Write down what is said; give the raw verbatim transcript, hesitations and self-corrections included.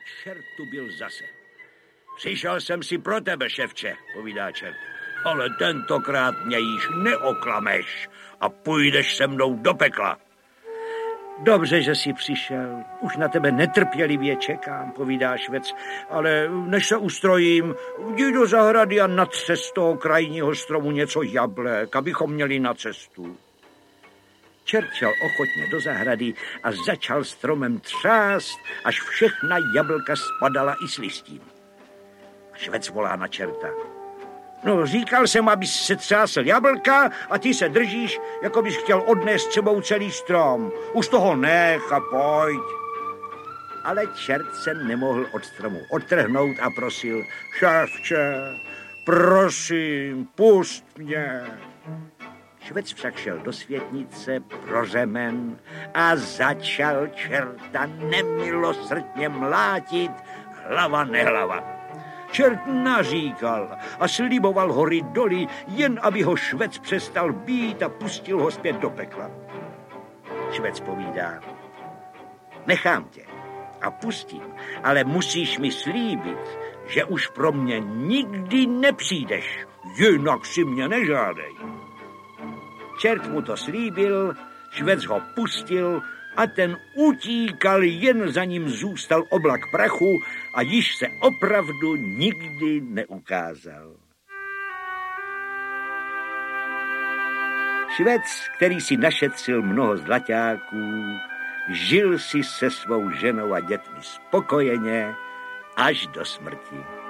čert tu byl zase. Přišel jsem si pro tebe, ševče, povídá čert, ale tentokrát mě již neoklameš a půjdeš se mnou do pekla. Dobře, že jsi přišel. Už na tebe netrpělivě čekám, povídá švec, ale než se ustrojím, jdi do zahrady a natřes z toho krajního stromu něco jablek, abychom měli na cestu. Čert šel ochotně do zahrady a začal stromem třást, až všechna jablka spadala i s listím. Švec volá na čerta. No, říkal jsem, abys se třásl jablka a ty se držíš, jako bys chtěl odnést sebou celý strom. Už toho nech a pojď. Ale čert se nemohl od stromu odtrhnout a prosil, šéfče, prosím, pust mě. Švec však šel do světnice pro řemen a začal čerta nemilosrdně mlátit, hlava nehlava. Čert naříkal a sliboval hory doly, jen aby ho švec přestal bít a pustil ho zpět do pekla. Švec povídá, nechám tě a pustím, ale musíš mi slíbit, že už pro mě nikdy nepřijdeš, jinak si mě nežádej. Čert mu to slíbil, švec ho pustil a ten utíkal, jen za ním zůstal oblak prachu a již se opravdu nikdy neukázal. Švec, který si našetřil mnoho zlaťáků, žil si se svou ženou a dětmi spokojeně až do smrti.